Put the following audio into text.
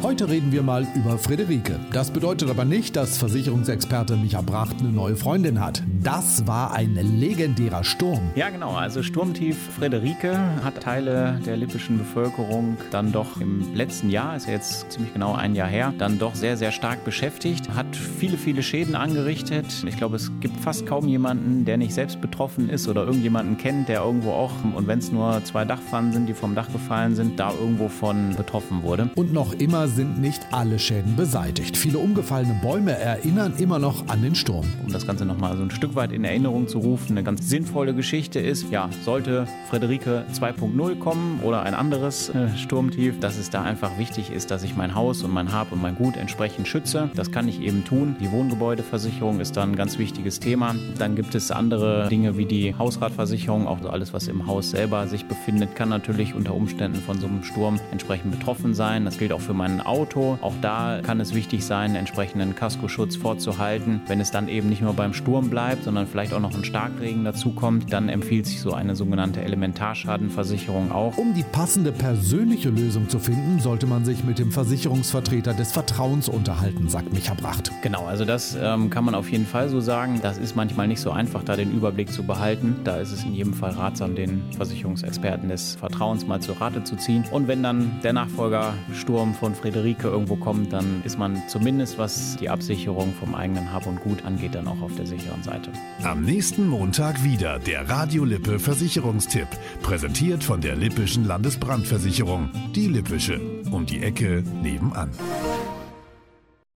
Heute reden wir mal über Friederike. Das bedeutet aber nicht, dass Versicherungsexperte Micha Bracht eine neue Freundin hat. Das war ein legendärer Sturm. Ja, genau. Also Sturmtief Friederike hat Teile der lippischen Bevölkerung dann doch im letzten Jahr, ist ja jetzt ziemlich genau ein Jahr her, dann doch sehr, sehr stark beschäftigt. Hat viele, viele Schäden angerichtet. Ich glaube, es gibt fast kaum jemanden, der nicht selbst betroffen ist oder irgendjemanden kennt, der irgendwo auch, und wenn es nur 2 Dachpfannen sind, die vom Dach gefallen sind, da irgendwo von betroffen wurde. Und noch immer sind nicht alle Schäden beseitigt. Viele umgefallene Bäume erinnern immer noch an den Sturm. Um das Ganze nochmal so ein Stück weit in Erinnerung zu rufen, eine ganz sinnvolle Geschichte ist, ja, sollte Friederike 2.0 kommen oder ein anderes Sturmtief, dass es da einfach wichtig ist, dass ich mein Haus und mein Hab und mein Gut entsprechend schütze. Das kann ich eben tun. Die Wohngebäudeversicherung ist dann ein ganz wichtiges Thema. Dann gibt es andere Dinge wie die Hausratversicherung, auch alles, was im Haus selber sich befindet, kann natürlich unter Umständen von so einem Sturm entsprechend betroffen sein. Das gilt auch für mein Auto. Auch da kann es wichtig sein, entsprechenden Kaskoschutz vorzuhalten. Wenn es dann eben nicht nur beim Sturm bleibt, sondern vielleicht auch noch ein Starkregen dazukommt, dann empfiehlt sich so eine sogenannte Elementarschadenversicherung auch. Um die passende persönliche Lösung zu finden, sollte man sich mit dem Versicherungsvertreter des Vertrauens unterhalten, sagt Micha Bracht. Genau, also das kann man auf jeden Fall so sagen. Das ist manchmal nicht so einfach, da den Überblick zu behalten. Da ist es in jedem Fall ratsam, den Versicherungsexperten des Vertrauens mal zu Rate zu ziehen. Und wenn dann der Nachfolgersturm von Friederike irgendwo kommt, dann ist man zumindest, was die Absicherung vom eigenen Hab und Gut angeht, dann auch auf der sicheren Seite. Am nächsten Montag wieder der Radio Lippe Versicherungstipp, präsentiert von der Lippischen Landesbrandversicherung. Die Lippische, um die Ecke nebenan.